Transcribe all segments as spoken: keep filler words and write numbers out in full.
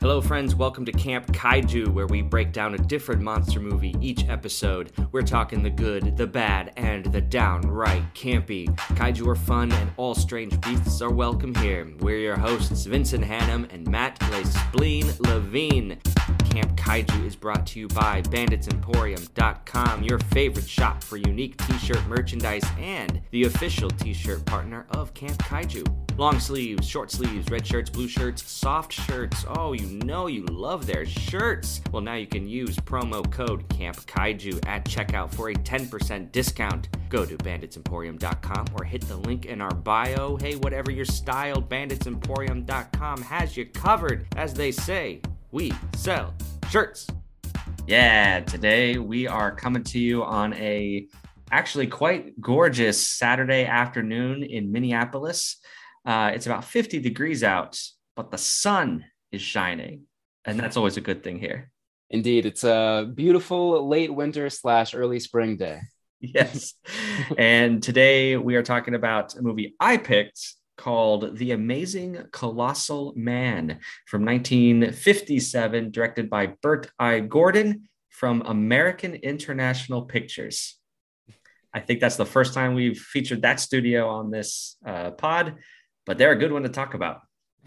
Hello friends, welcome to Camp Kaiju, where we break down a different monster movie each episode. We're talking the good, the bad, and the downright campy. Kaiju are fun and all strange beasts are welcome here. We're your hosts, Vincent Hannum and Matt Le Spleen Levine. Camp Kaiju is brought to you by bandits emporium dot com, your favorite shop for unique t-shirt merchandise and the official t-shirt partner of Camp Kaiju. Long sleeves, short sleeves, red shirts, blue shirts, soft shirts. Oh, you know you love their shirts. Well, now you can use promo code Camp Kaiju at checkout for a ten percent discount. Go to bandits emporium dot com or hit the link in our bio. Hey, whatever your style, bandits emporium dot com has you covered. As they say, we sell shirts. Yeah, today we are coming to you on a actually quite gorgeous Saturday afternoon in Minneapolis. Uh, it's about fifty degrees out, but the sun is shining, and that's always a good thing here. Indeed, it's a beautiful late winter slash early spring day. Yes, and today we are talking about a movie I picked called The Amazing Colossal Man from nineteen fifty-seven, directed by Bert I. Gordon from American International Pictures. I think that's the first time we've featured that studio on this uh, pod. But they're a good one to talk about.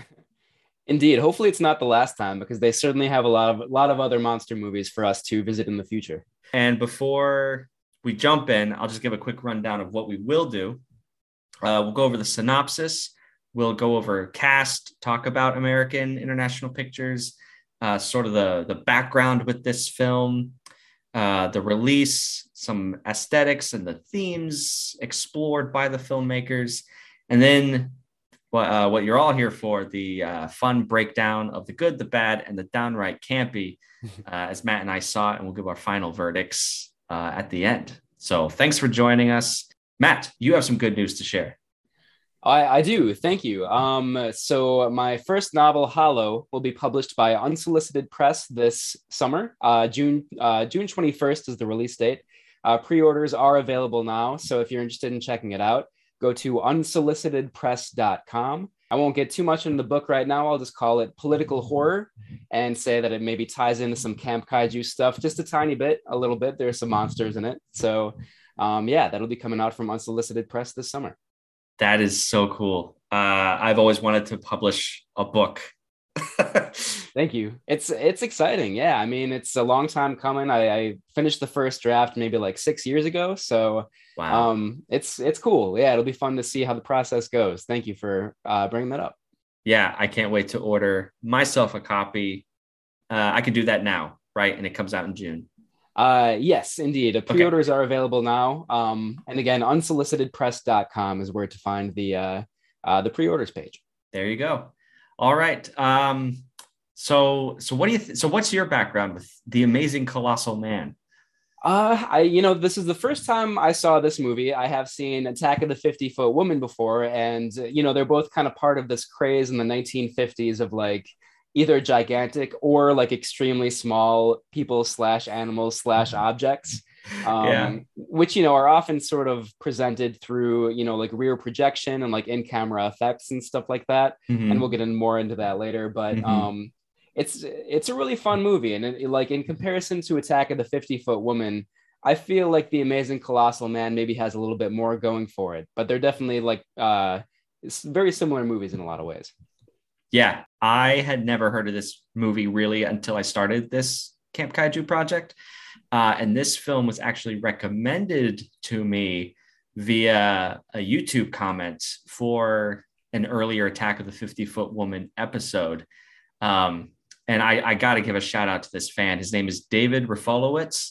Indeed. Hopefully it's not the last time, because they certainly have a lot of a lot of other monster movies for us to visit in the future. And before we jump in, I'll just give a quick rundown of what we will do. Uh, we'll go over the synopsis. We'll go over cast, talk about American International Pictures, uh, sort of the, the background with this film, uh, the release, some aesthetics and the themes explored by the filmmakers, and then Uh, what you're all here for, the uh, fun breakdown of the good, the bad, and the downright campy, uh, as Matt and I saw it, and we'll give our final verdicts uh, at the end. So thanks for joining us. Matt, you have some good news to share. I, I do. Thank you. Um, so my first novel, Hollow, will be published by Unsolicited Press this summer. Uh, June, uh, June twenty-first is the release date. Uh, pre-orders are available now, so if you're interested in checking it out, go to unsolicited press dot com. I won't get too much into the book right now. I'll just call it political horror and say that it maybe ties into some Camp Kaiju stuff, just a tiny bit, a little bit. There's some monsters in it. So um, yeah, that'll be coming out from Unsolicited Press this summer. That is so cool. Uh, I've always wanted to publish a book. Thank you. It's it's exciting. Yeah, I mean, it's a long time coming. I, I finished the first draft maybe like six years ago. So wow. um, it's it's cool. Yeah, it'll be fun to see how the process goes. Thank you for uh, bringing that up. Yeah, I can't wait to order myself a copy. Uh, I can do that now, right? And it comes out in June. Uh, yes, indeed. Pre-orders okay. are available now. Um, and again, unsolicited press dot com is where to find the uh, uh, the pre-orders page. There you go. All right. Um, so, so what do you, th- so what's your background with The Amazing Colossal Man? Uh, I, you know, this is the first time I saw this movie. I have seen Attack of the fifty Foot Woman before. And, you know, they're both kind of part of this craze in the nineteen fifties of like either gigantic or like extremely small people slash animals slash objects. Um, yeah. Which, you know, are often sort of presented through, you know, like rear projection and like in-camera effects and stuff like that. Mm-hmm. And we'll get in more into that later. But mm-hmm. um, it's it's a really fun movie. And it, like in comparison to Attack of the fifty Foot Woman, I feel like The Amazing Colossal Man maybe has a little bit more going for it. But they're definitely like uh, it's very similar movies in a lot of ways. Yeah, I had never heard of this movie really until I started this Camp Kaiju project. Uh, and this film was actually recommended to me via a YouTube comment for an earlier Attack of the fifty Foot Woman episode. Um, and I, I got to give a shout out to this fan. His name is David Rafalowitz.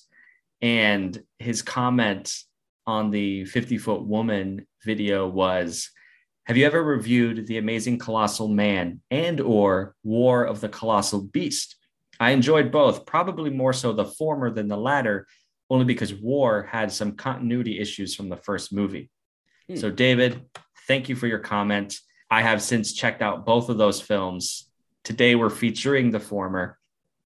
And his comment on the fifty Foot Woman video was, have you ever reviewed The Amazing Colossal Man and or War of the Colossal Beast? I enjoyed both, probably more so the former than the latter, only because War had some continuity issues from the first movie. Hmm. So, David, thank you for your comment. I have since checked out both of those films. Today, we're featuring the former,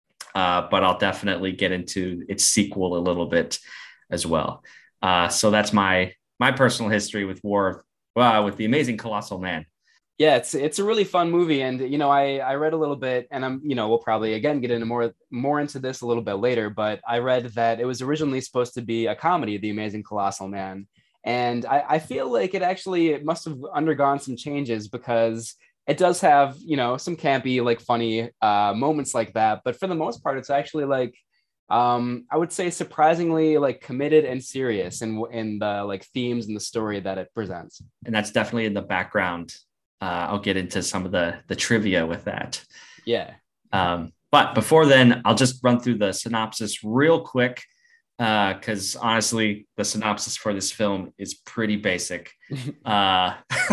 uh, but I'll definitely get into its sequel a little bit as well. Uh, so that's my my personal history with War, uh, with The Amazing Colossal Man. Yeah, it's it's a really fun movie, and you know, I I read a little bit, and I'm you know we'll probably again get into more more into this a little bit later, but I read that it was originally supposed to be a comedy, The Amazing Colossal Man, and I, I feel like it actually it must have undergone some changes because it does have you know some campy like funny uh, moments like that, but for the most part, it's actually like um I would say surprisingly like committed and serious in in the like themes and the story that it presents. And that's definitely in the background. Uh, I'll get into some of the the trivia with that. Yeah. Um, but before then, I'll just run through the synopsis real quick because uh, honestly, the synopsis for this film is pretty basic. Uh,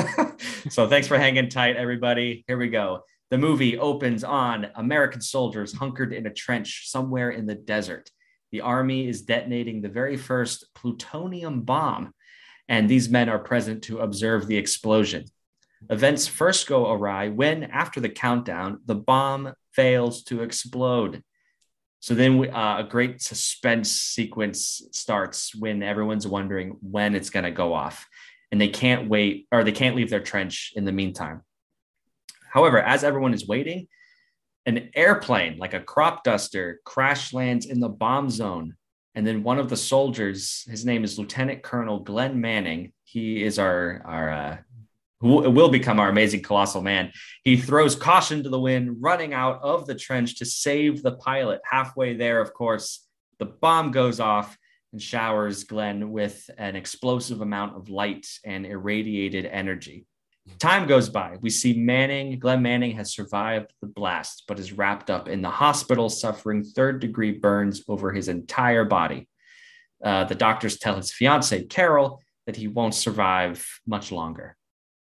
so thanks for hanging tight, everybody. Here we go. The movie opens on American soldiers hunkered in a trench somewhere in the desert. The army is detonating the very first plutonium bomb, and these men are present to observe the explosion. Events first go awry when, after the countdown, the bomb fails to explode. So then we, uh, a great suspense sequence starts when everyone's wondering when it's going to go off. And they can't wait, or they can't leave their trench in the meantime. However, as everyone is waiting, an airplane, like a crop duster, crash lands in the bomb zone. And then one of the soldiers, his name is Lieutenant Colonel Glenn Manning. He is our, our, uh, who will become our amazing colossal man. He throws caution to the wind, running out of the trench to save the pilot. Halfway there, of course, the bomb goes off and showers Glenn with an explosive amount of light and irradiated energy. Time goes by. We see Manning, Glenn Manning has survived the blast, but is wrapped up in the hospital, suffering third degree burns over his entire body. Uh, the doctors tell his fiancee, Carol, that he won't survive much longer.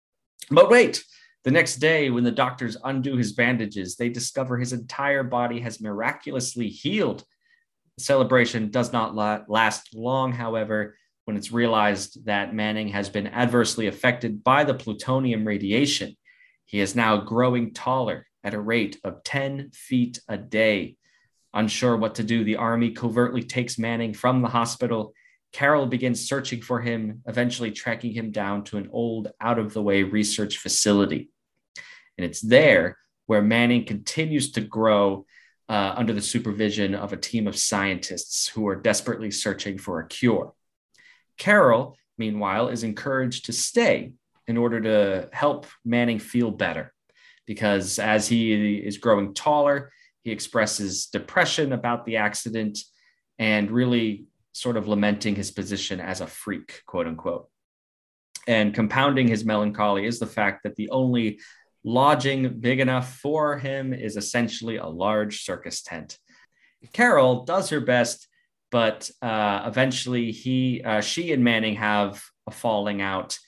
But wait, the next day, when the doctors undo his bandages, they discover his entire body has miraculously healed. The celebration does not la- last long, however, when it's realized that Manning has been adversely affected by the plutonium radiation. He is now growing taller at a rate of ten feet a day. Unsure what to do, the army covertly takes Manning from the hospital. Carol begins searching for him, eventually tracking him down to an old, out-of-the-way research facility. And it's there where Manning continues to grow uh, under the supervision of a team of scientists who are desperately searching for a cure. Carol, meanwhile, is encouraged to stay in order to help Manning feel better, because as he is growing taller, he expresses depression about the accident and really sort of lamenting his position as a freak, quote unquote. And compounding his melancholy is the fact that the only lodging big enough for him is essentially a large circus tent. Carol does her best, but uh, eventually he, uh, she and Manning have a falling out.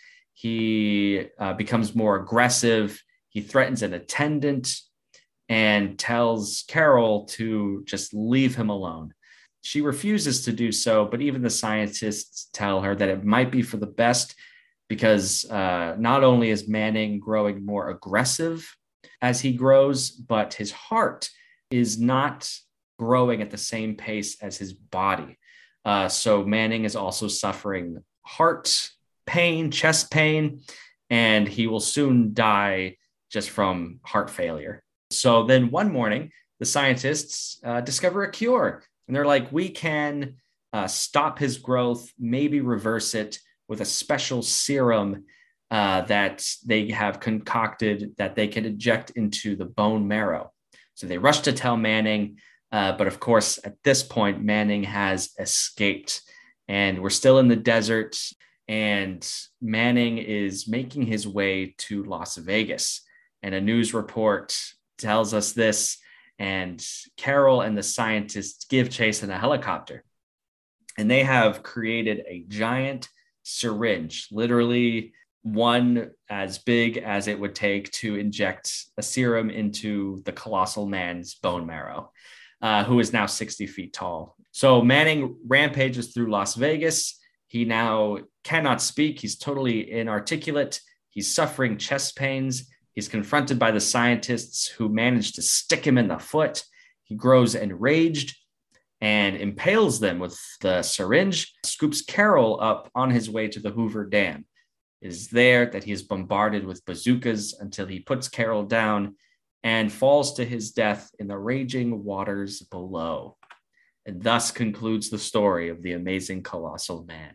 He uh, becomes more aggressive. He threatens an attendant and tells Carol to just leave him alone. She refuses to do so, but even the scientists tell her that it might be for the best, because uh, not only is Manning growing more aggressive as he grows, but his heart is not growing at the same pace as his body. Uh, so Manning is also suffering heart pain, chest pain, and he will soon die just from heart failure. So then one morning, the scientists uh, discover a cure. And they're like, we can uh, stop his growth, maybe reverse it with a special serum uh, that they have concocted that they can inject into the bone marrow. So they rush to tell Manning. Uh, but of course, at this point, Manning has escaped and we're still in the desert. And Manning is making his way to Las Vegas. And a news report tells us this. And Carol and the scientists give chase in a helicopter. And they have created a giant syringe, literally one as big as it would take to inject a serum into the colossal man's bone marrow, uh, who is now sixty feet tall. So Manning rampages through Las Vegas. He now cannot speak. He's totally inarticulate. He's suffering chest pains. He's confronted by the scientists who managed to stick him in the foot. He grows enraged and impales them with the syringe, scoops Carol up on his way to the Hoover Dam. is there, that he is bombarded with bazookas until he puts Carol down and falls to his death in the raging waters below. And thus concludes the story of the amazing colossal man.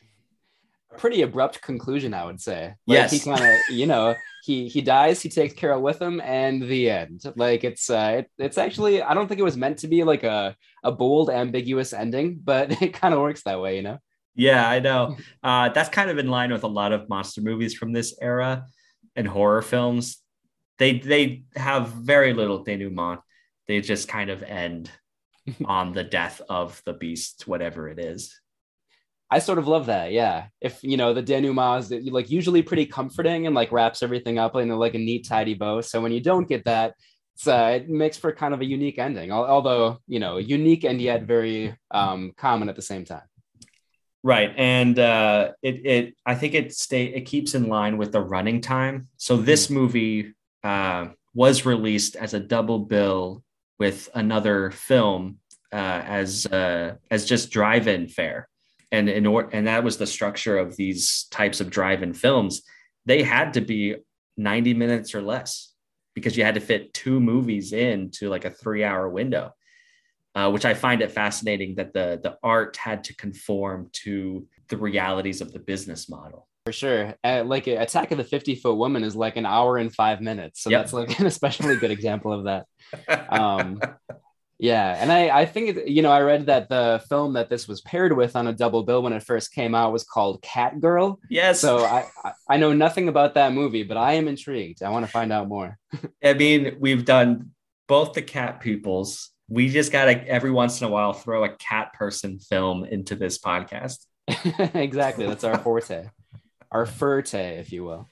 Pretty abrupt conclusion, I would say. Like, yes. He kind of, you know, he he dies, he takes Carol with him, and the end. Like, it's uh, it, it's actually, I don't think it was meant to be like a, a bold, ambiguous ending, but it kind of works that way, you know? Yeah, I know. Uh, that's kind of in line with a lot of monster movies from this era and horror films. They they have very little denouement. They just kind of end on the death of the beast, whatever it is. I sort of love that. Yeah. If, you know, the denouement is like usually pretty comforting and like wraps everything up in like a neat, tidy bow. So when you don't get that, it's, uh, it makes for kind of a unique ending, although, you know, unique and yet very um, common at the same time. Right. And uh, it, it, I think it stay, it keeps in line with the running time. So this mm-hmm. movie uh, was released as a double bill with another film uh, as, uh, as just drive-in fare. And in or- and that was the structure of these types of drive-in films. They had to be ninety minutes or less because you had to fit two movies into like a three-hour window, uh, which I find it fascinating that the the art had to conform to the realities of the business model. For sure. Uh, like Attack of the fifty-Foot Woman is like an hour and five minutes. So yep. That's like an especially good example of that. Um Yeah, and I, I think, you know, I read that the film that this was paired with on a double bill when it first came out was called Catgirl. Yes. So I, I know nothing about that movie, but I am intrigued. I want to find out more. I mean, we've done both the cat peoples. We just got to, every once in a while, throw a cat person film into this podcast. Exactly. That's our forte. Our forte, if you will.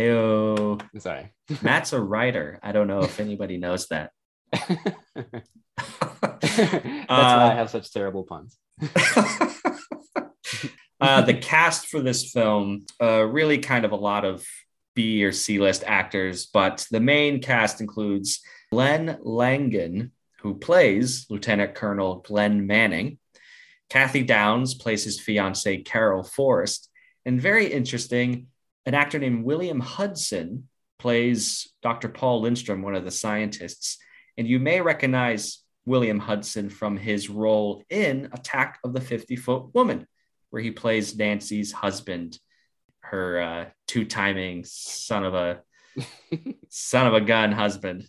Ew. Sorry. Matt's a writer. I don't know if anybody knows that. That's uh, why I have such terrible puns. uh, the cast for this film, uh, really kind of a lot of B or C list actors, but the main cast includes Glenn Langan, who plays Lieutenant Colonel Glenn Manning. Kathy Downs plays his fiancée Carol Forrest, and very interesting, an actor named William Hudson plays Doctor Paul Lindstrom, one of the scientists. And you may recognize William Hudson from his role in Attack of the fifty-Foot Woman, where he plays Nancy's husband, her uh, two-timing son of a son of a gun husband.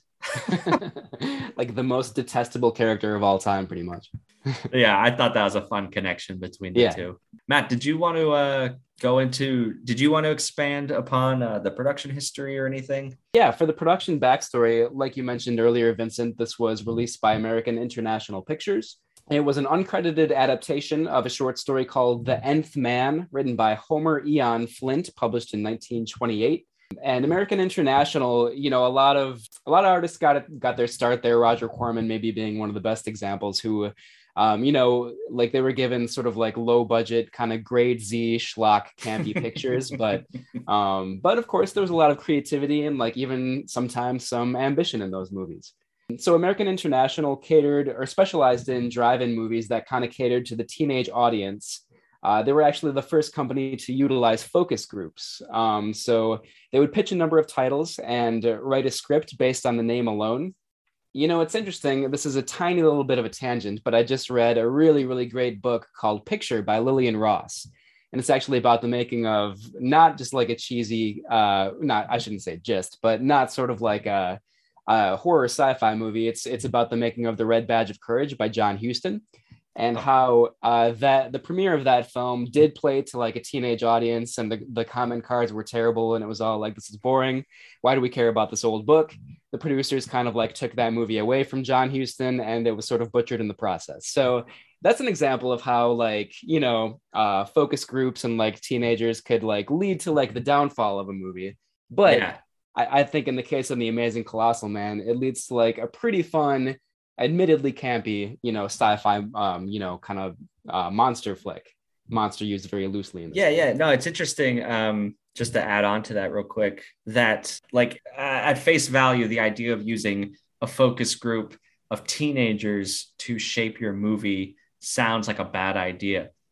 Like the most detestable character of all time, pretty much. Yeah, I thought that was a fun connection between the yeah. two. Matt, did you want to uh, go into, did you want to expand upon uh, the production history or anything? Yeah, for the production backstory, like you mentioned earlier, Vincent, this was released by American International Pictures. It was an uncredited adaptation of a short story called The Nth Man, written by Homer Eon Flint, published in nineteen twenty-eight. And American International, you know, a lot of a lot of artists got it, got their start there. Roger Corman maybe being one of the best examples, who, um, you know, like they were given sort of like low budget, kind of grade Z schlock campy pictures, but um, but of course there was a lot of creativity and like even sometimes some ambition in those movies. So American International catered or specialized in drive-in movies that kind of catered to the teenage audience. Uh, they were actually the first company to utilize focus groups. Um, so they would pitch a number of titles and uh, write a script based on the name alone. You know, it's interesting. This is a tiny little bit of a tangent, but I just read a really, really great book called Picture by Lillian Ross. And it's actually about the making of not just like a cheesy, uh, not, I shouldn't say just, but not sort of like a, a horror sci-fi movie. It's, it's about the making of The Red Badge of Courage by John Huston. And how uh, that the premiere of that film did play to like a teenage audience, and the, the comment cards were terrible, and it was all like, this is boring. Why do we care about this old book? The producers kind of like took that movie away from John Huston, and it was sort of butchered in the process. So that's an example of how like, you know, uh, focus groups and like teenagers could like lead to like the downfall of a movie. But yeah. I, I think in the case of The Amazing Colossal Man, it leads to like a pretty fun, admittedly campy, you know, sci-fi, um, you know, kind of uh, monster flick. Monster used very loosely in this. Yeah, yeah. No, it's interesting. Um, just to add on to that real quick, that like uh, at face value, the idea of using a focus group of teenagers to shape your movie sounds like a bad idea.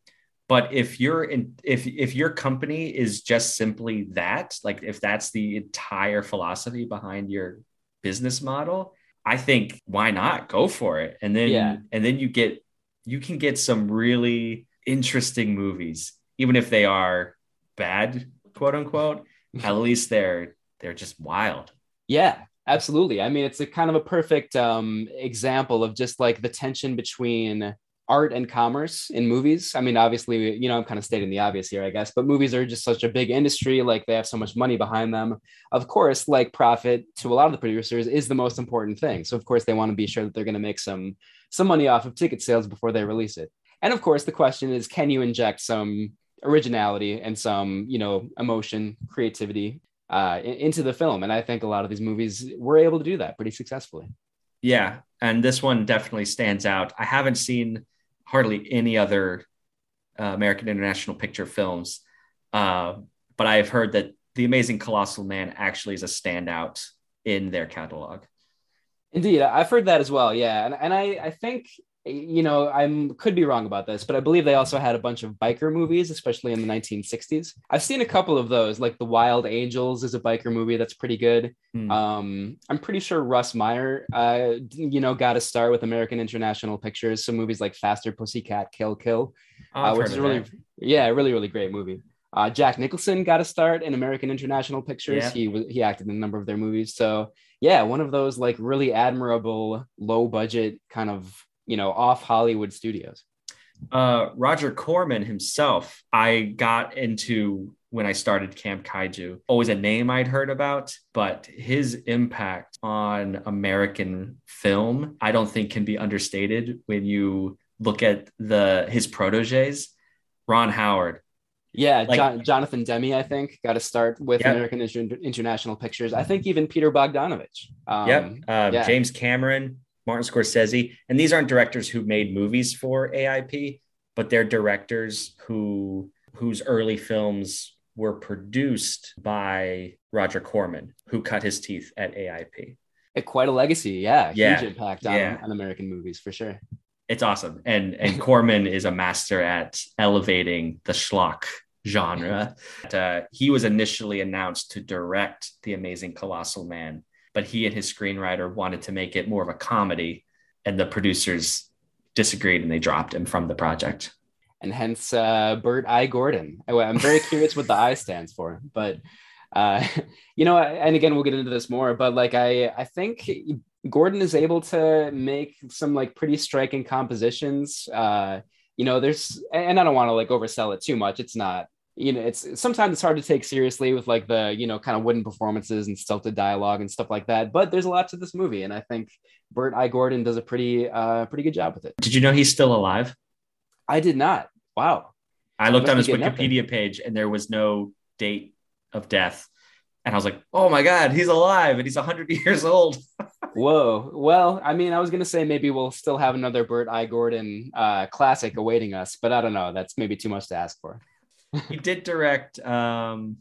But if you're in, if if your company is just simply that, like if that's the entire philosophy behind your business model, I think why not go for it? And Yeah. then and then you get you can get some really interesting movies, even if they are bad, quote unquote. At least they're they're just wild. Yeah, absolutely. I mean, it's a kind of a perfect um, example of just like the tension between art and commerce in movies. I mean, obviously, you know, I'm kind of stating the obvious here, I guess, but movies are just such a big industry. Like they have so much money behind them. Of course, like profit to a lot of the producers is the most important thing. So of course, they want to be sure that they're going to make some some money off of ticket sales before they release it. And of course, the question is, can you inject some originality and some, you know, emotion, creativity uh, into the film? And I think a lot of these movies were able to do that pretty successfully. Yeah, and this one definitely stands out. I haven't seen hardly any other uh, American International Picture films, uh, but I've heard that The Amazing Colossal Man actually is a standout in their catalog. Indeed, I've heard that as well. Yeah, and and I I think, you know, I'm could be wrong about this, but I believe they also had a bunch of biker movies, especially in the nineteen sixties. I've seen a couple of those, like The Wild Angels is a biker movie that's pretty good. Hmm. Um, I'm pretty sure Russ Meyer, uh, you know, got a start with American International Pictures. Some movies like Faster Pussycat Kill Kill, Oh, uh, I've which heard is of really, that. yeah, really, really great movie. Uh, Jack Nicholson got a start in American International Pictures. Yeah. He was he acted in a number of their movies. So yeah, one of those like really admirable low budget kind of, you know, off Hollywood studios. Uh, Roger Corman himself, I got into when I started Camp Kaiju. Always a name I'd heard about, but his impact on American film, I don't think can be understated when you look at the his proteges. Ron Howard. Yeah, Like, John, Jonathan Demme, I think, got to start with yep, American Inter- International Pictures. I think even Peter Bogdanovich. yep. Um, Uh, yeah, James Cameron, Martin Scorsese, and these aren't directors who made movies for A I P, but they're directors who whose early films were produced by Roger Corman, who cut his teeth at A I P. it, quite a legacy. Yeah, huge Yeah, impact on, yeah, on American movies for sure. it's awesome. And and Corman is a master at elevating the schlock genre. Uh, he was initially announced to direct The Amazing Colossal Man, but he and his screenwriter wanted to make it more of a comedy, and the producers disagreed and they dropped him from the project. And hence uh, Bert I. Gordon. I, I'm very curious what the I stands for, but uh, you know, and again, we'll get into this more, but like, I, I think Gordon is able to make some like pretty striking compositions. Uh, you know, there's, and I don't want to like oversell it too much. It's not, you know, it's sometimes it's hard to take seriously with like the, you know, kind of wooden performances and stilted dialogue and stuff like that. But there's a lot to this movie. And I think Bert I. Gordon does a pretty, uh, pretty good job with it. Did you know he's still alive? I did not. Wow. I He looked must on be his getting up there. Wikipedia page and there was no date of death. And I was like, oh my God, he's alive and he's one hundred years old. Whoa. Well, I mean, I was going to say maybe we'll still have another Bert I. Gordon uh, classic awaiting us, but I don't know. That's maybe too much to ask for. He did direct um,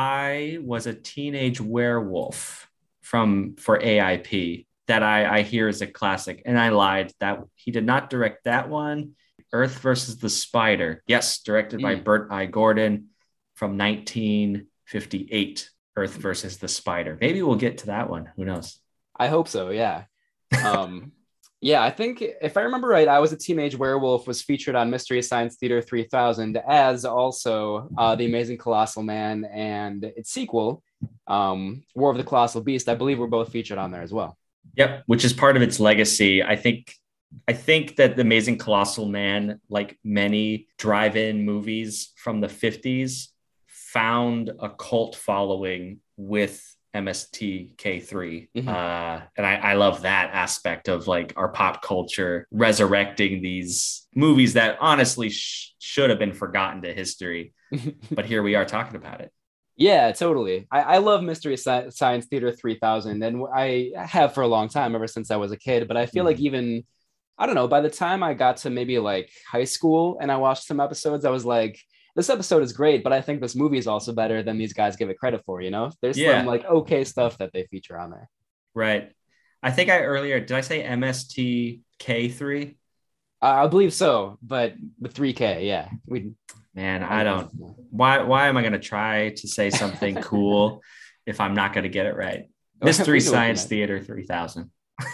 I Was a Teenage Werewolf from for A I P that I, I hear is a classic. And I lied that he did not direct that one. Earth versus the Spider. Yes, directed by Mm. Bert I. Gordon from nineteen fifty-eight. Earth versus the Spider. Maybe we'll get to that one. Who knows? I hope so. Yeah. Um, yeah, I think if I remember right, I Was a Teenage Werewolf was featured on Mystery Science Theater three thousand as also uh, The Amazing Colossal Man and its sequel, um, War of the Colossal Beast. I believe were both featured on there as well. Yep, which is part of its legacy. I think I think that The Amazing Colossal Man, like many drive-in movies from the fifties, found a cult following with M S T K three. Mhm. Uh, and I, I love that aspect of like our pop culture resurrecting these movies that honestly sh- should have been forgotten to history. But here we are talking about it. Yeah, totally. I, I love Mystery Sci- Science Theater three thousand, and I have for a long time, ever since I was a kid. But I feel Mhm. like even, I don't know, by the time I got to maybe like high school and I watched some episodes, I was like, this episode is great, but I think this movie is also better than these guys give it credit for, you know? There's some Yeah, like okay stuff that they feature on there. right. I think I earlier, did I say M S T K three? Uh, I believe so, but with three K, yeah, we. Man, I I don't don't. Why? Why am I going to try to say something cool if I'm not going to get it right? Mystery We know what you Science meant. Theater three thousand.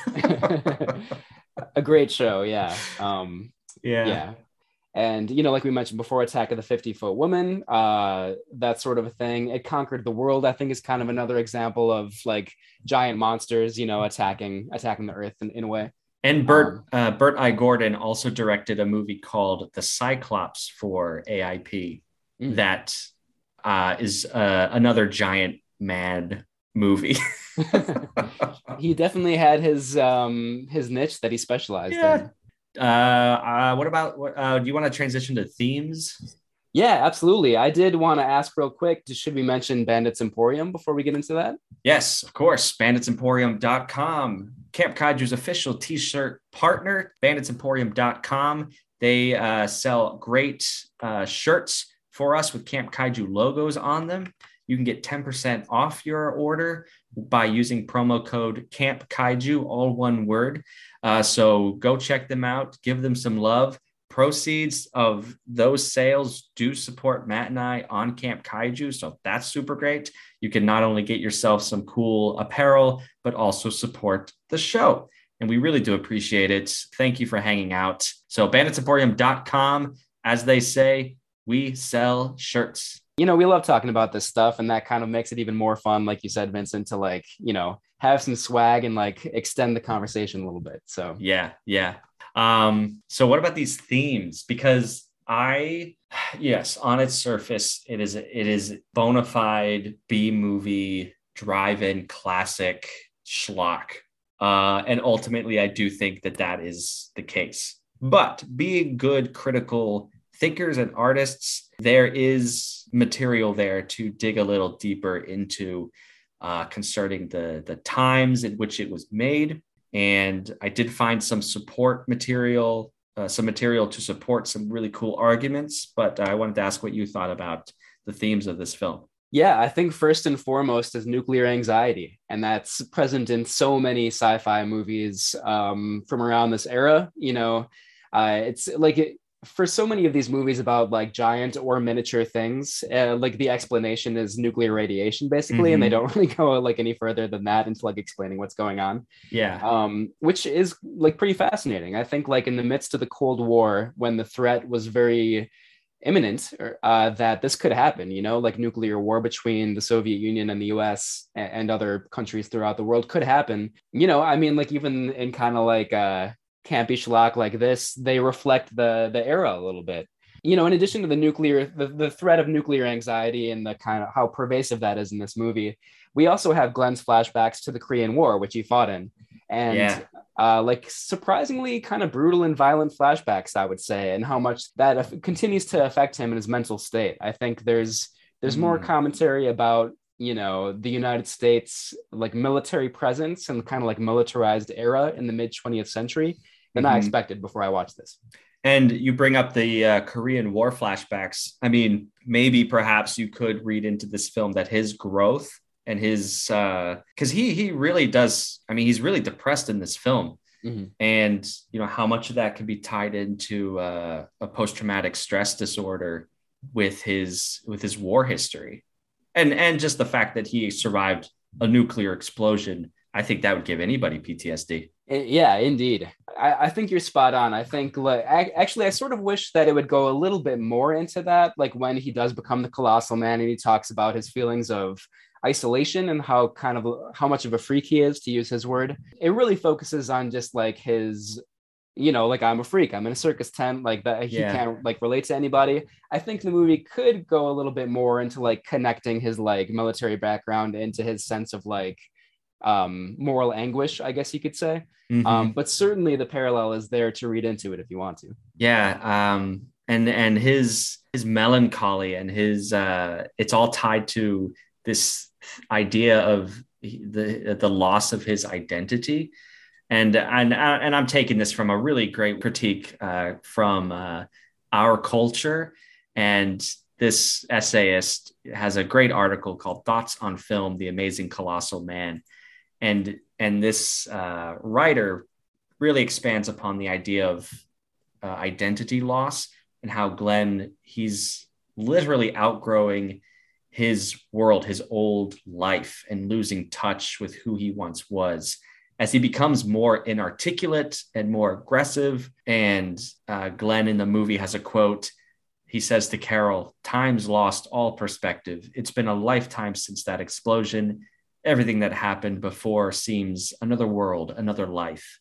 A great show, yeah. Um, Yeah. yeah. And you know, like we mentioned before, Attack of the fifty Foot Woman, uh, that sort of a thing. It Conquered the World, I think, is kind of another example of like giant monsters, you know, attacking attacking the Earth in, in a way. And Bert Um, uh, Bert I. Gordon also directed a movie called The Cyclops for A I P mm. that uh, is uh, another giant mad movie. He definitely had his um his niche that he specialized Yeah. in. Uh, uh, what about what? Uh, do you want to transition to themes? Yeah, absolutely. I did want to ask real quick, should we mention Bandits Emporium before we get into that? Yes, of course. bandits emporium dot com, Camp Kaiju's official t-shirt partner, bandits emporium dot com. They uh, sell great uh, shirts for us with Camp Kaiju logos on them. You can get ten percent off your order by using promo code Camp Kaiju, all one word. Uh, so go check them out, give them some love. Proceeds of those sales do support Matt and I on Camp Kaiju. So that's super great. You can not only get yourself some cool apparel, but also support the show. And we really do appreciate it. Thank you for hanging out. So bandits emporium dot com, as they say, we sell shirts. You know, we love talking about this stuff, and that kind of makes it even more fun, like you said, Vincent, to like, you know, have some swag and like extend the conversation a little bit. So Yeah, yeah. Um, so what about these themes? Because I, yes, on its surface, it is it is bona fide B movie drive-in classic schlock, uh, and ultimately, I do think that that is the case. But being good critical thinkers and artists, there is material there to dig a little deeper into uh, concerning the the times in which it was made. And I did find some support material, uh, some material to support some really cool arguments. But I wanted to ask what you thought about the themes of this film. yeah, I think first and foremost is nuclear anxiety, and that's present in so many sci-fi movies um, from around this era. You know, uh, it's like it, for so many of these movies about like giant or miniature things, uh, like the explanation is nuclear radiation, basically, and they Mm-hmm. don't really go like any further than that into like explaining what's going on. Yeah. Um, which is like pretty fascinating. I think like in the midst of the Cold War, when the threat was very imminent, uh, that this could happen, you know, like nuclear war between the Soviet Union and the U S and, and other countries throughout the world could happen. You know, I mean, like even in kind of like uh, campy schlock like this, they reflect the the era a little bit. You know, in addition to the nuclear, the, the threat of nuclear anxiety and the kind of how pervasive that is in this movie, we also have Glenn's flashbacks to the Korean War, which he fought in. Yeah. And uh, like surprisingly kind of brutal and violent flashbacks, I would say, and how much that af- continues to affect him in his mental state. I think there's there's more Mm. commentary about, you know, the United States like military presence and kind of like militarized era in the mid twentieth century than I Mm-hmm. expected before I watched this. And you bring up the uh, Korean War flashbacks. I mean, maybe perhaps you could read into this film that his growth and his, because uh, he he really does. I mean, he's really depressed in this film, Mm-hmm. and you know how much of that can be tied into uh, a post traumatic stress disorder with his with his war history, and and just the fact that he survived a nuclear explosion. I think that would give anybody P T S D. Yeah, indeed. I, I think you're spot on. I think like I, actually I sort of wish that it would go a little bit more into that, like when he does become the colossal man and he talks about his feelings of isolation and how kind of how much of a freak he is, to use his word. It really focuses on just like his, you know, like I'm a freak, I'm in a circus tent, like that he Yeah. can't like relate to anybody. I think the movie could go a little bit more into like connecting his like military background into his sense of like um moral anguish, I guess you could say. Um, Mm-hmm. but certainly the parallel is there to read into it if you want to. Yeah. Um, and and his his melancholy and his uh, it's all tied to this idea of the the loss of his identity. And and and I'm taking this from a really great critique uh, from uh, Our Culture, and this essayist has a great article called "Thoughts on Film: The Amazing Colossal Man," and and this uh, writer really expands upon the idea of uh, identity loss and how Glenn, he's literally outgrowing his world, his old life, and losing touch with who he once was as he becomes more inarticulate and more aggressive. And uh, Glenn in the movie has a quote. He says to Carol, "Time's lost all perspective. It's been a lifetime since that explosion. Everything that happened before seems another world, another life."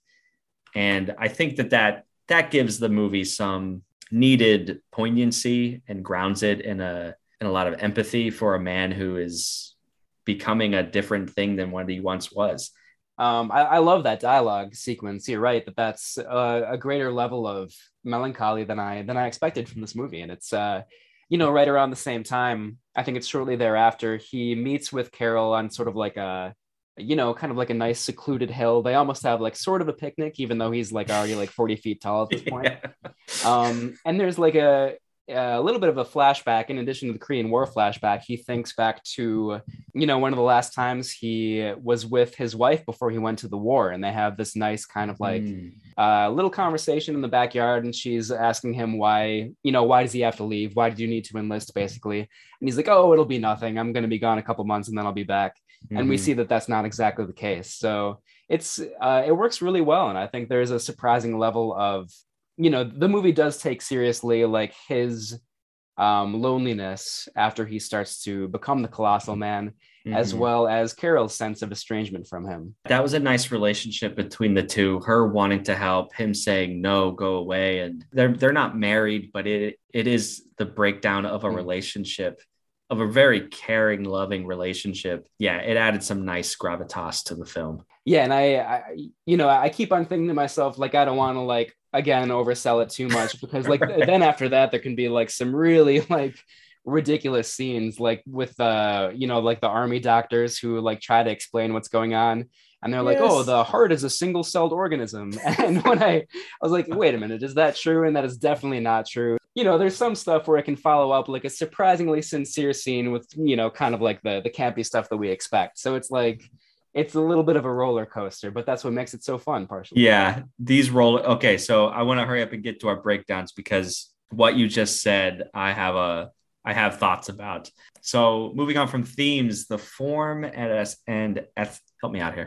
And I think that that, that gives the movie some needed poignancy and grounds it in a, in a lot of empathy for a man who is becoming a different thing than what he once was. Um, I, I love that dialogue sequence. You're right that that's a, a greater level of melancholy than I than I expected from this movie, and it's uh, you know, right around the same time. I think it's shortly thereafter he meets with Carol on sort of like a, you know, kind of like a nice secluded hill. They almost have like sort of a picnic, even though he's like already like forty feet tall at this point. Yeah. Um, and there's like a a little bit of a flashback. In addition to the Korean War flashback, he thinks back to, you know, one of the last times he was with his wife before he went to the war, and they have this nice kind of like mm. uh, little conversation in the backyard, and she's asking him why, you know, why does he have to leave? Why did you need to enlist, basically? And he's like, "Oh, it'll be nothing. I'm going to be gone a couple months and then I'll be back." Mm-hmm. And we see that that's not exactly the case. So it's uh, it works really well, and I think there's a surprising level of, you know, the movie does take seriously like his um, loneliness after he starts to become the Colossal Man, mm-hmm. as well as Carol's sense of estrangement from him. That was a nice relationship between the two, her wanting to help, him saying, "No, go away." And they're, they're not married, but it, it is the breakdown of a mm-hmm. relationship, of a very caring, loving relationship. Yeah, it added some nice gravitas to the film. Yeah, and I, I you know, I keep on thinking to myself, like, I don't want to, like, again, oversell it too much, because, like, then after that, there can be, like, some really, like, ridiculous scenes, like, with, uh, you know, like, the army doctors who, like, try to explain what's going on. And they're yes. like, "Oh, the heart is a single-celled organism." And when I, I was like, wait a minute, is that true? And that is definitely not true. You know, there's some stuff where it can follow up like a surprisingly sincere scene with, you know, kind of like the, the campy stuff that we expect. So it's like, it's a little bit of a roller coaster, but that's what makes it so fun, partially. Yeah, these roller. Okay, so I want to hurry up and get to our breakdowns, because what you just said, I have a, I have thoughts about. So moving on from themes, the form and, and help me out here.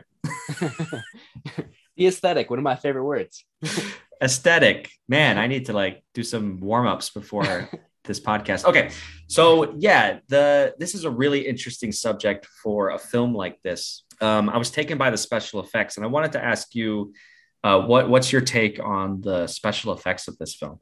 The aesthetic, one of my favorite words. Aesthetic, man, I need to like do some warm-ups before this podcast. Okay, so yeah, the this is a really interesting subject for a film like this. Um, I was taken by the special effects, and I wanted to ask you, uh, what what's your take on the special effects of this film?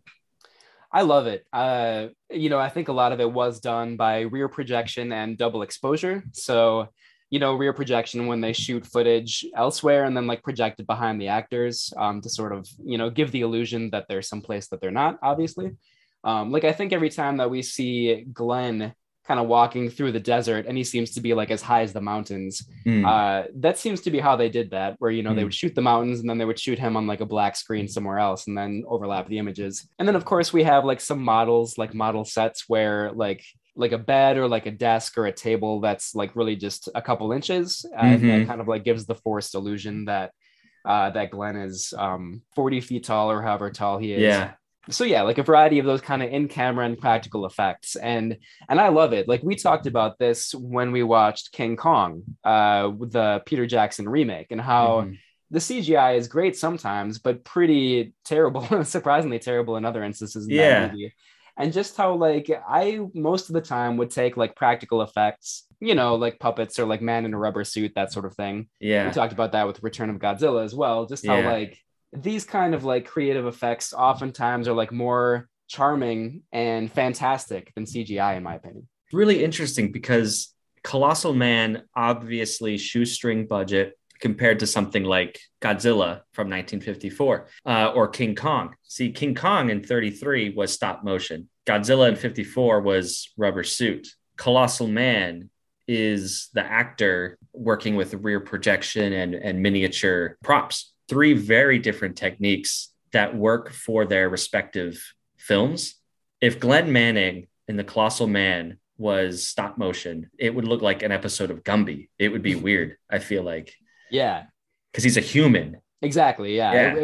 I love it. Uh, you know, I think a lot of it was done by rear projection and double exposure. So, you know, rear projection when they shoot footage elsewhere and then like project it behind the actors um, to sort of, you know, give the illusion that they're someplace that they're not, obviously. Um, like, I think every time that we see Glenn kind of walking through the desert and he seems to be like as high as the mountains, mm. uh, that seems to be how they did that, where, you know, mm. they would shoot the mountains and then they would shoot him on like a black screen somewhere else and then overlap the images. And then, of course, we have like some models, like model sets where like, like a bed or like a desk or a table that's like really just a couple inches. Uh, mm-hmm. And that kind of like gives the forced illusion that uh, that Glenn is um, forty feet tall or however tall he is. Yeah. So yeah, like a variety of those kind of in-camera and practical effects. And and I love it. Like, we talked about this when we watched King Kong, uh, the Peter Jackson remake, and how mm-hmm. the C G I is great sometimes, but pretty terrible, surprisingly terrible in other instances in yeah. that movie. And just how, like, I most of the time would take like practical effects, you know, like puppets or like man in a rubber suit, that sort of thing. Yeah. We talked about that with Return of Godzilla as well. Just how yeah. like these kind of like creative effects oftentimes are like more charming and fantastic than C G I, in my opinion. Really interesting, because Colossal Man, obviously shoestring budget compared to something like Godzilla from nineteen fifty-four uh, or King Kong. See, King Kong in thirty-three was stop motion. Godzilla in fifty-four was rubber suit. Colossal Man is the actor working with rear projection and, and miniature props. Three very different techniques that work for their respective films. If Glenn Manning in The Colossal Man was stop motion, it would look like an episode of Gumby. It would be weird, I feel like. Yeah. Because he's a human. Exactly, yeah. yeah. It, it,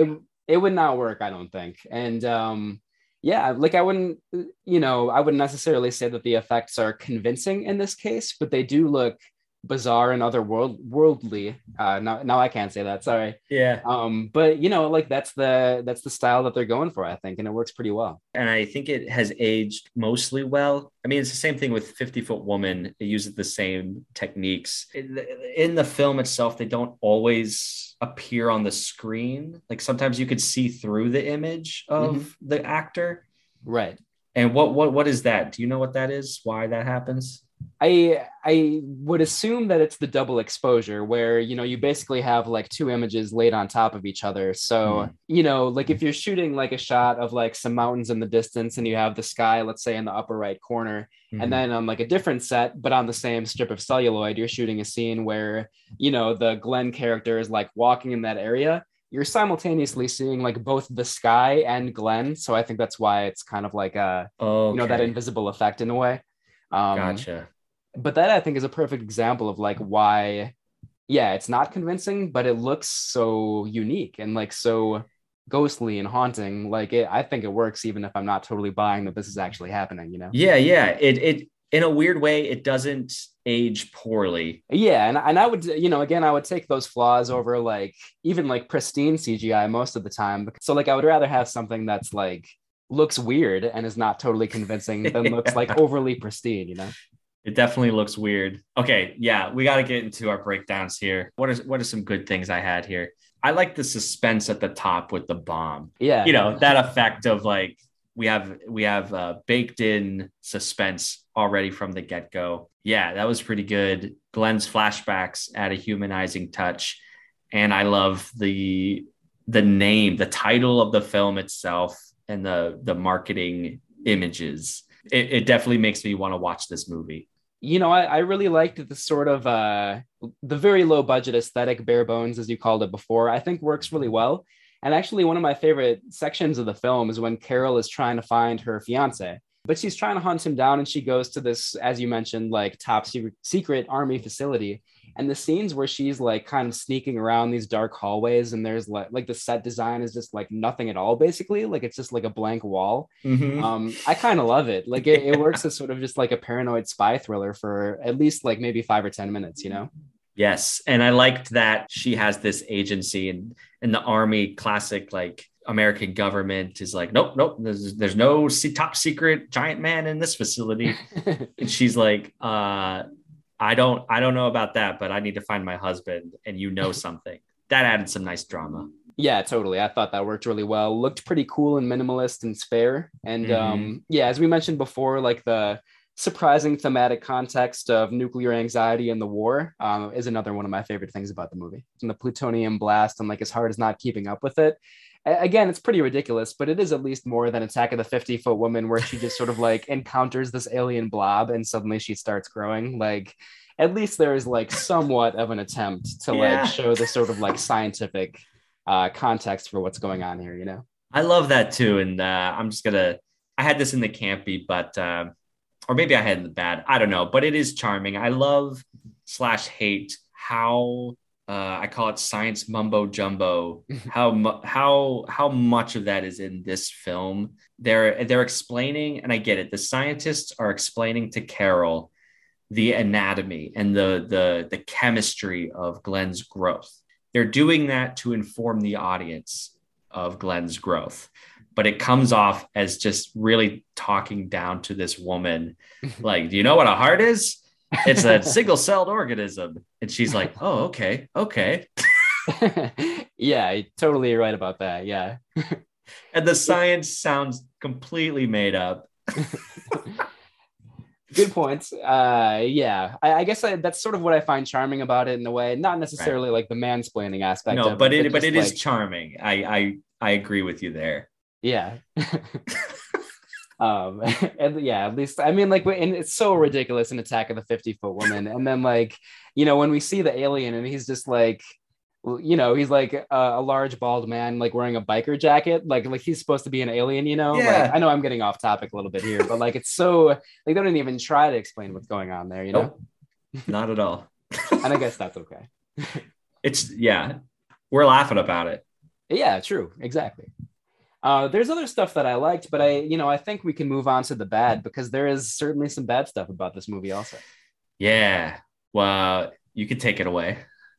it would not work, I don't think. And um, yeah, like I wouldn't, you know, I wouldn't necessarily say that the effects are convincing in this case, but they do look bizarre and otherworld worldly. Uh, now, now I can't say that. Sorry. Yeah. Um, but you know, like that's the that's the style that they're going for, I think, and it works pretty well. And I think it has aged mostly well. I mean, it's the same thing with fifty Foot Woman. It uses the same techniques. In the, in the film itself, they don't always appear on the screen. Like sometimes you could see through the image of mm-hmm. the actor. Right. And what what what is that? Do you know what that is? Why that happens? I I would assume that it's the double exposure where, you know, you basically have like two images laid on top of each other. So, mm. you know, like if you're shooting like a shot of like some mountains in the distance and you have the sky, let's say in the upper right corner, mm. and then on like a different set, but on the same strip of celluloid, you're shooting a scene where, you know, the Glenn character is like walking in that area. You're simultaneously seeing like both the sky and Glenn. So I think that's why it's kind of like a, okay. you know, that invisible effect in a way. Um, gotcha. But that I think is a perfect example of like why, yeah, it's not convincing, but it looks so unique and like so ghostly and haunting. Like it, I think it works even if I'm not totally buying that this is actually happening, you know? Yeah, yeah. It it in a weird way, it doesn't age poorly. Yeah, and, and I would, you know, again, I would take those flaws over like even like pristine C G I most of the time. So like I would rather have something that's like looks weird and is not totally convincing than yeah. looks like overly pristine, you know? It definitely looks weird. Okay, yeah, we got to get into our breakdowns here. What are what are some good things I had here? I like the suspense at the top with the bomb. Yeah, you know, that effect of like we have we have uh, baked in suspense already from the get go. Yeah, that was pretty good. Glenn's flashbacks add a humanizing touch, and I love the the name, the title of the film itself, and the the marketing images. It, it definitely makes me want to watch this movie. You know, I, I really liked the sort of uh, the very low budget aesthetic, bare bones, as you called it before, I think works really well. And actually, one of my favorite sections of the film is when Carol is trying to find her fiance, but she's trying to hunt him down. And she goes to this, as you mentioned, like top secret, secret army facility. And the scenes where she's like kind of sneaking around these dark hallways and there's like, like the set design is just like nothing at all, basically. Like it's just like a blank wall. Mm-hmm. Um, I kind of love it. Like it, it works as sort of just like a paranoid spy thriller for at least like maybe five or ten minutes, you know? Yes. And I liked that she has this agency and in the army classic, like American government is like, nope, nope, there's, there's no top secret giant man in this facility. And she's like, uh, I don't, I don't know about that, but I need to find my husband and you know something. That added some nice drama. Yeah, totally. I thought that worked really well. Looked pretty cool and minimalist and spare. And mm-hmm. um, yeah, as we mentioned before, like the surprising thematic context of nuclear anxiety and the war um, is another one of my favorite things about the movie. And the plutonium blast and like his heart is not keeping up with it. Again, it's pretty ridiculous, but it is at least more than Attack of the fifty Foot Woman, where she just sort of like encounters this alien blob and suddenly she starts growing. Like, at least there is like somewhat of an attempt to yeah. like show the sort of like scientific uh, context for what's going on here, you know? I love that too. And uh, I'm just gonna, I had this in the campy, but, uh, or maybe I had in the bad, I don't know, but it is charming. I love slash hate how Uh, I call it science mumbo jumbo. How mu- how how much of that is in this film? They're they're explaining, and I get it. The scientists are explaining to Carol the anatomy and the the the chemistry of Glenn's growth. They're doing that to inform the audience of Glenn's growth, but it comes off as just really talking down to this woman. Like, do you know what a heart is? It's a single-celled organism. And she's like, oh, okay, okay. Yeah, you're totally right about that. Yeah. And the science sounds completely made up. Good points. Uh, yeah, I, I guess I, that's sort of what I find charming about it in a way. Not necessarily right. like the mansplaining aspect. No, of but it, it, but it like, is charming. I, I, I agree with you there. Yeah. Um, and yeah, at least, I mean, like, and it's so ridiculous in Attack of the fifty Foot Woman. And then like, you know, when we see the alien and he's just like, you know, he's like a, a large bald man, like wearing a biker jacket, like, like he's supposed to be an alien, you know, yeah. like, I know I'm getting off topic a little bit here, but like, it's so, like, they don't even try to explain what's going on there, you know? Nope. Not at all. And I guess that's okay. It's, yeah, we're laughing about it. Yeah, true. Exactly. Uh, there's other stuff that I liked, but I, you know, I think we can move on to the bad because there is certainly some bad stuff about this movie also. Yeah. Well, you could take it away.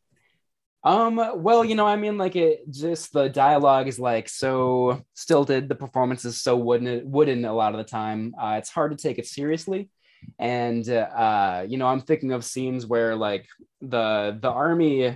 Um, well, you know, I mean, like it just the dialogue is like so stilted, the performance is so wooden, wooden a lot of the time. Uh, it's hard to take it seriously. And uh, uh, you know, I'm thinking of scenes where like the the army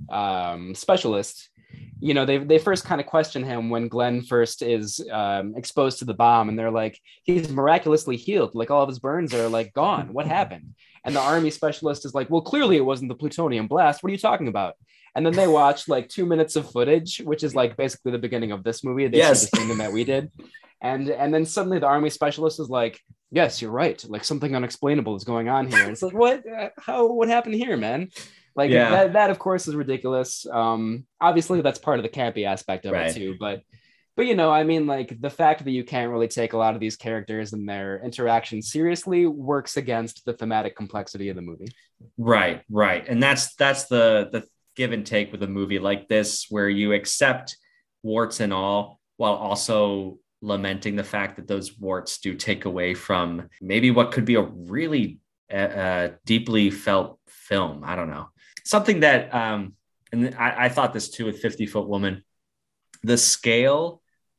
um specialist, you know, they they first kind of question him when Glenn first is um exposed to the bomb, and they're like, he's miraculously healed, like all of his burns are like gone. What happened? And the army specialist is like, well, clearly it wasn't the plutonium blast. What are you talking about? And then they watch like two minutes of footage, which is like basically the beginning of this movie. They Yes. see the scene that we did. And and then suddenly the army specialist is like, yes, you're right. Like something unexplainable is going on here. And it's like, what? Uh, How? What happened here, man? Like Yeah. that, that of course is ridiculous. Um, obviously that's part of the campy aspect of Right. it too. But but you know, I mean, like the fact that you can't really take a lot of these characters and their interactions seriously works against the thematic complexity of the movie. Right, right. And that's that's the the give and take with a movie like this, where you accept warts and all while also lamenting the fact that those warts do take away from maybe what could be a really uh, uh, deeply felt film. I don't know. Something that, um, and I, I thought this too with fifty Foot Woman, the scale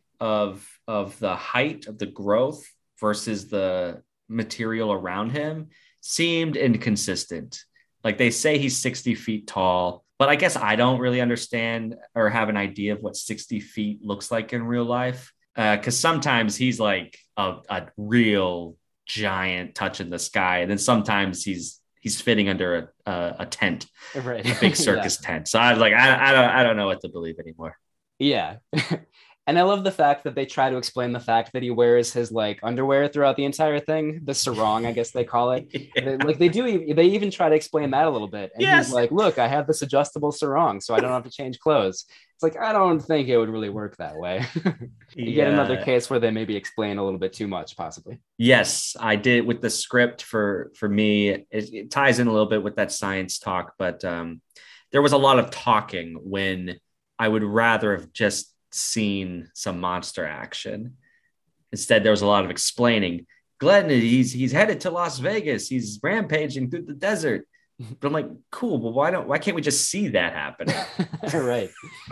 of of the height of the growth versus the material around him seemed inconsistent. Like they say he's sixty feet tall, but I guess I don't really understand or have an idea of what sixty feet looks like in real life. Because uh, sometimes he's like a, a real giant touching the sky, and then sometimes he's he's fitting under a a, a tent, Right. a big circus yeah. tent. So I was like, I, I don't I don't know what to believe anymore. Yeah. And I love the fact that they try to explain the fact that he wears his like underwear throughout the entire thing. The sarong, I guess they call it. Yeah. They, like they do, they even try to explain that a little bit. And yes. He's like, look, I have this adjustable sarong, so I don't have to change clothes. It's like, I don't think it would really work that way. You yeah. get another case where they maybe explain a little bit too much, possibly. Yes, I did with the script for, for me. It, it ties in a little bit with that science talk, but um, there was a lot of talking when I would rather have just seen some monster action. Instead, there was a lot of explaining. Glenn, he's he's headed to Las Vegas. He's rampaging through the desert. But I'm like, cool. Well, why don't why can't we just see that happen? Right.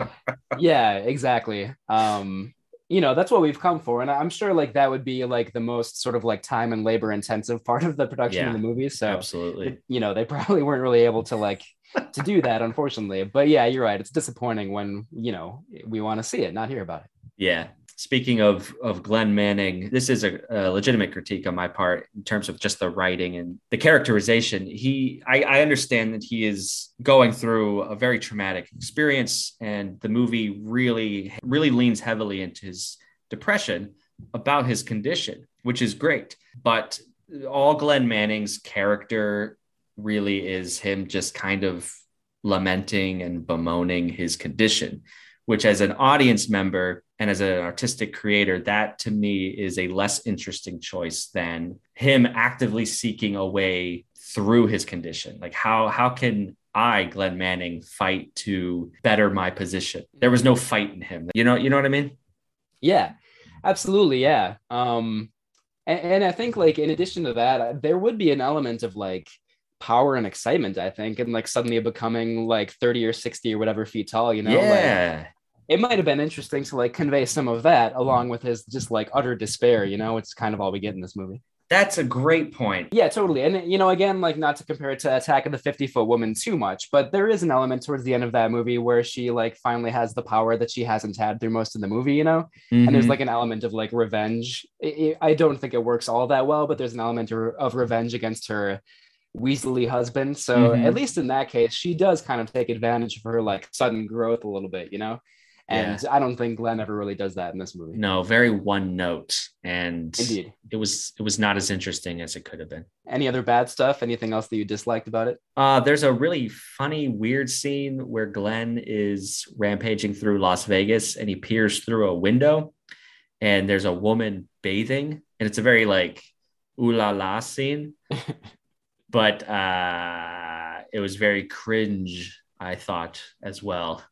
Yeah, exactly. Um, you know, that's what we've come for. And I'm sure like that would be like the most sort of like time and labor intensive part of the production yeah, of the movie. So absolutely. You know, they probably weren't really able to like to do that, unfortunately. But yeah, you're right. It's disappointing when, you know, we want to see it, not hear about it. Yeah. Speaking of of Glenn Manning, this is a, a legitimate critique on my part in terms of just the writing and the characterization. He, I, I understand that he is going through a very traumatic experience, and the movie really, really leans heavily into his depression about his condition, which is great. But all Glenn Manning's character really is him just kind of lamenting and bemoaning his condition, which as an audience member and as an artistic creator, that to me is a less interesting choice than him actively seeking a way through his condition. Like how, how can I, Glenn Manning, fight to better my position? There was no fight in him. You know, you know what I mean? Yeah, absolutely. Yeah. Um, and, and I think like, in addition to that, there would be an element of like power and excitement, I think, and like suddenly becoming like thirty or sixty or whatever feet tall, you know? Yeah. Like, it might have been interesting to like convey some of that along with his just like utter despair, you know? It's kind of all we get in this movie. That's a great point. Yeah, totally. And, you know, again, like not to compare it to Attack of the fifty Foot Woman too much, but there is an element towards the end of that movie where she like finally has the power that she hasn't had through most of the movie, you know? Mm-hmm. And there's like an element of like revenge. It, it, I don't think it works all that well, but there's an element of, of revenge against her weaselly husband. So mm-hmm. at least in that case, she does kind of take advantage of her like sudden growth a little bit, you know? And yeah. I don't think Glenn ever really does that in this movie. No, very one note. And indeed, it was it was not as interesting as it could have been. Any other bad stuff? Anything else that you disliked about it? Uh, there's a really funny, weird scene where Glenn is rampaging through Las Vegas and he peers through a window and there's a woman bathing. And it's a very like ooh la la scene. But uh, it was very cringe, I thought, as well.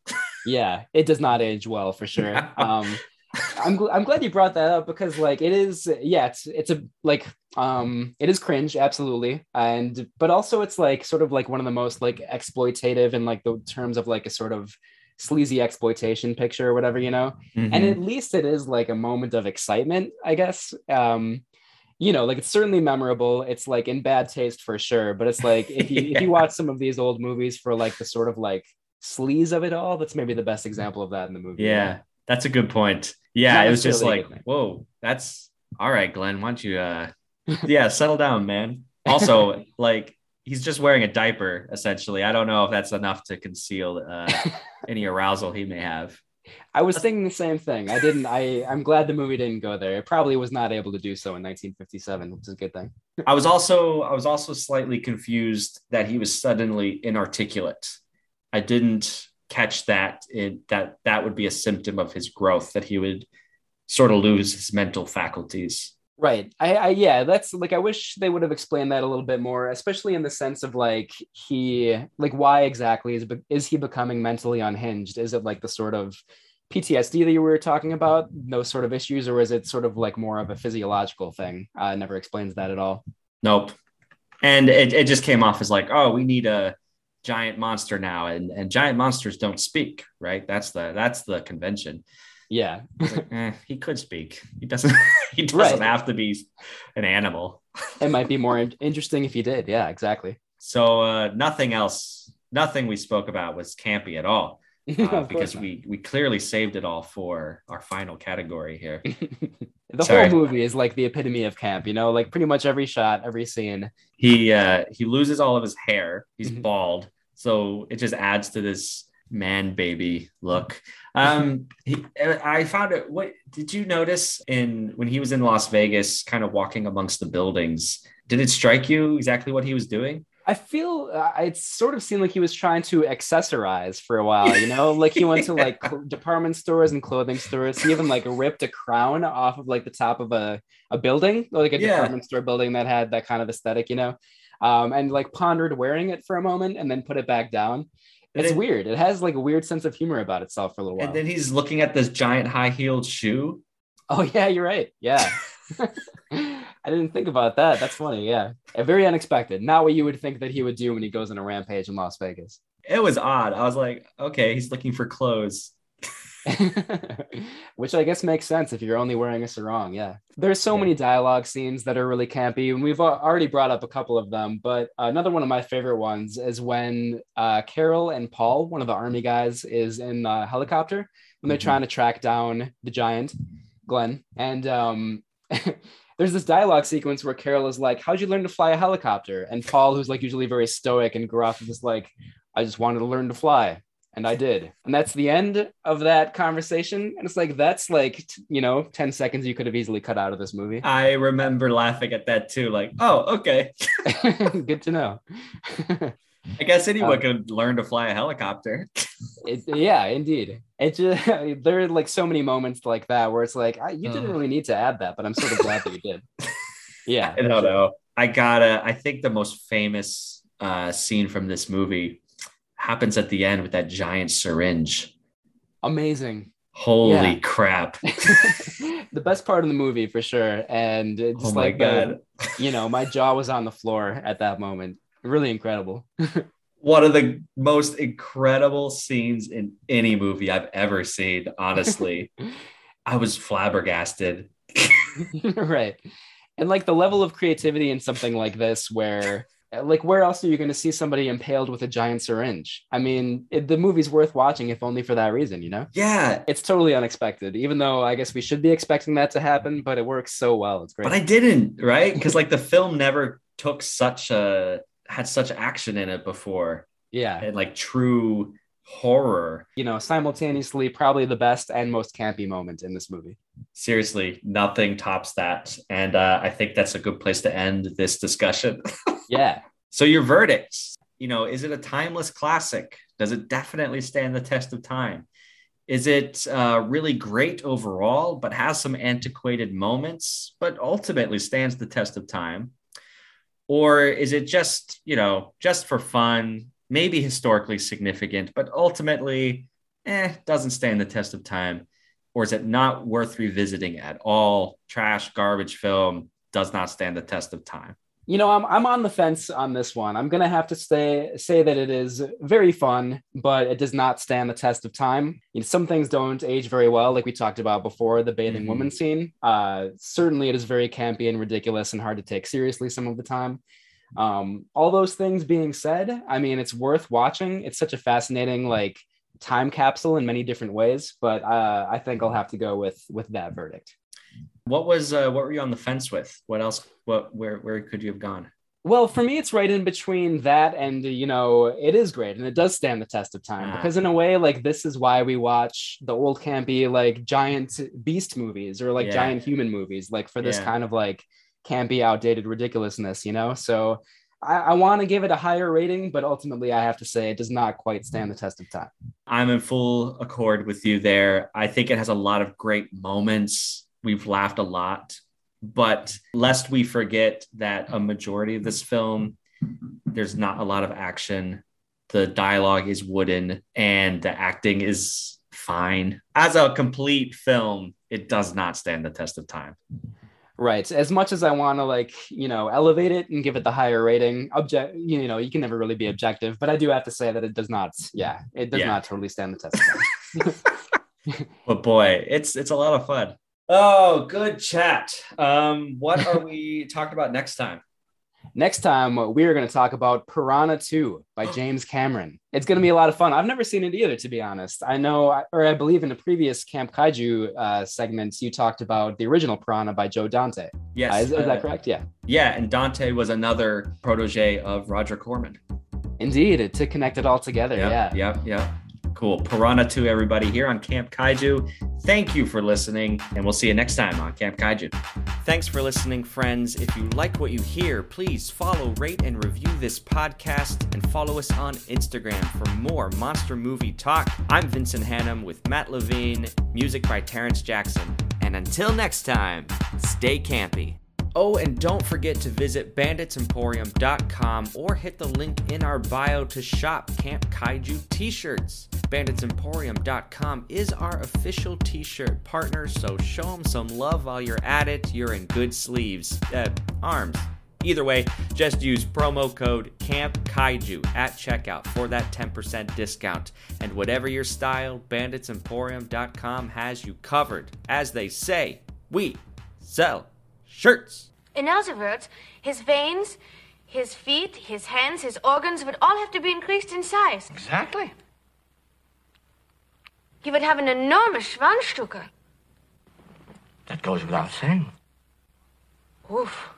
Yeah, it does not age well for sure. Um, I'm gl- I'm glad you brought that up because like it is yeah it's it's a like um it is cringe absolutely and but also it's like sort of like one of the most like exploitative in like the terms of like a sort of sleazy exploitation picture or whatever you know and at Hmm. least it is like a moment of excitement I guess um you know like it's certainly memorable it's like in bad taste for sure but it's like if you if you Yeah. watch some of these old movies for like the sort of like sleaze of it all that's maybe the best example of that in the movie yeah Yeah, that's a good point. Yeah, not it was just necessarily a like, good thing. whoa, that's all right, Glenn. Why don't you uh yeah, settle down, man. Also, like he's just wearing a diaper, essentially. I don't know if that's enough to conceal uh any arousal he may have. I was thinking the same thing. I didn't. I I'm glad the movie didn't go there. It probably was not able to do so in nineteen fifty-seven, which is a good thing. I was also I was also slightly confused that he was suddenly inarticulate. I didn't catch that it, that that would be a symptom of his growth, that he would sort of lose his mental faculties. Right. I, I yeah. That's like I wish they would have explained that a little bit more, especially in the sense of like he like why exactly is is he becoming mentally unhinged? Is it like the sort of P T S D that you were talking about, those sort of issues, or is it sort of like more of a physiological thing? Uh, it never explains that at all. Nope. And it, it just came off as like, oh, we need a giant monster now, and and giant monsters don't speak, right? That's the that's the convention. Yeah. It's like, eh, he could speak. He doesn't. He doesn't Right. have to be an animal. It might be more in- interesting if you did. Yeah, exactly. So uh, nothing else, nothing we spoke about was campy at all, uh, Of course because not. we we clearly saved it all for our final category here. The whole Sorry, movie is like the epitome of camp, you know, like pretty much every shot, every scene. he uh, he loses all of his hair. He's Mhm. bald, so it just adds to this man baby look. Um, he, I found it. What did you notice in when he was in Las Vegas, kind of walking amongst the buildings? Did it strike you exactly what he was doing? I feel uh, it sort of seemed like he was trying to accessorize for a while, you know, like he went to like cl- department stores and clothing stores. He even like ripped a crown off of like the top of a, a building, like a Yeah, department store building that had that kind of aesthetic, you know, um, and like pondered wearing it for a moment and then put it back down. and It's then weird. It has like a weird sense of humor about itself for a little and while. then he's looking at this giant high heeled shoe. Oh yeah, you're right. Yeah. I didn't think about that. That's funny. Yeah. Uh, Very unexpected. Not what you would think that he would do when he goes on a rampage in Las Vegas. It was odd. I was like, okay, he's looking for clothes. Which I guess makes sense if you're only wearing a sarong. Yeah. There's so Yeah. many dialogue scenes that are really campy, and we've al- already brought up a couple of them. But another one of my favorite ones is when uh, Carol and Paul, one of the army guys, is in the helicopter when they're Mhm. trying to track down the giant, Glenn. And um, there's this dialogue sequence where Carol is like, "How'd you learn to fly a helicopter?" And Paul, who's like usually very stoic and gruff, is just like, "I just wanted to learn to fly." And I did. And that's the end of that conversation. And it's like, that's like, t- you know, ten seconds you could have easily cut out of this movie. I remember laughing at that too. Like, oh, okay. Good to know. I guess anyone um, could learn to fly a helicopter. it, yeah, indeed. It just, there are like so many moments like that where it's like, I, you didn't Oh, really need to add that, but I'm sort of glad that you did. Yeah, I for don't sure. know. I gotta, I think the most famous uh, scene from this movie happens at the end with that giant syringe. Amazing. Holy Yeah. crap. The best part of the movie for sure. And it Oh just my like the, God. you know, my jaw was on the floor at that moment. Really incredible. One of the most incredible scenes in any movie I've ever seen, honestly. I was flabbergasted. Right. And like the level of creativity in something like this, where like where else are you going to see somebody impaled with a giant syringe? I mean, it, the movie's worth watching if only for that reason, you know? Yeah, It's totally unexpected, even though I guess we should be expecting that to happen, but it works so well. It's but great. I didn't, right? Because like the film never took such a had such action in it before, Yeah. and like true horror. You know, simultaneously, probably the best and most campy moment in this movie. Seriously, nothing tops that. And uh, I think that's a good place to end this discussion. Yeah. So your verdicts, you know, is it a timeless classic? Does it definitely stand the test of time? Is it uh, really great overall, but has some antiquated moments, but ultimately stands the test of time? Or is it just, you know, just for fun, maybe historically significant, but ultimately eh, doesn't stand the test of time? Or is it not worth revisiting at all? Trash, garbage film, does not stand the test of time. You know, I'm I'm on the fence on this one. I'm gonna have to say say that it is very fun, but it does not stand the test of time. You know, some things don't age very well, like we talked about before, the bathing mm-hmm. woman scene. Uh, certainly, it is very campy and ridiculous and hard to take seriously some of the time. Um, all those things being said, I mean, it's worth watching. It's such a fascinating like time capsule in many different ways. But uh, I think I'll have to go with with that verdict. What was uh, what were you on the fence with? What else? What where where could you have gone? Well, for me, it's right in between that and, you know, it is great and it does stand the test of time ah. because in a way, like this is why we watch the old campy like giant beast movies or like yeah. giant human movies, like for this yeah. kind of like campy, outdated ridiculousness, you know. So I, I want to give it a higher rating, but ultimately, I have to say it does not quite stand the test of time. I'm in full accord with you there. I think it has a lot of great moments. We've laughed a lot, but lest we forget that a majority of this film, there's not a lot of action. The dialogue is wooden and the acting is fine. As a complete film, it does not stand the test of time. Right. As much as I want to like, you know, elevate it and give it the higher rating, object, you know, you can never really be objective, but I do have to say that it does not. Yeah, it does yeah. not totally stand the test of time. But boy, it's it's a lot of fun. Oh, good chat. Um, what are we talking about next time? Next time, we are going to talk about Piranha two by James Cameron. It's going to be a lot of fun. I've never seen it either, to be honest. I know, or I believe in a previous Camp Kaiju uh, segments, you talked about the original Piranha by Joe Dante. Yes. Uh, is, is uh, that correct? Yeah. Yeah, and Dante was another protege of Roger Corman. Indeed, to connect it all together. Yep, yeah. Yep, yep. Cool. Piranha two, everybody, here on Camp Kaiju. Thank you for listening, and we'll see you next time on Camp Kaiju. Thanks for listening, friends. If you like what you hear, please follow, rate, and review this podcast, and follow us on Instagram for more monster movie talk. I'm Vincent Hannum with Matt Levine, music by Terrence Jackson. And until next time, stay campy. Oh, and don't forget to visit bandits emporium dot com or hit the link in our bio to shop Camp Kaiju t-shirts. bandits emporium dot com is our official t-shirt partner, so show them some love while you're at it. You're in good sleeves. Uh, arms. Either way, just use promo code CAMPKAIJU at checkout for that ten percent discount. And whatever your style, bandits emporium dot com has you covered. As they say, we sell shirts. In other words, his veins, his feet, his hands, his organs would all have to be increased in size. Exactly. He would have an enormous Schwanzstücke. That goes without saying. Oof.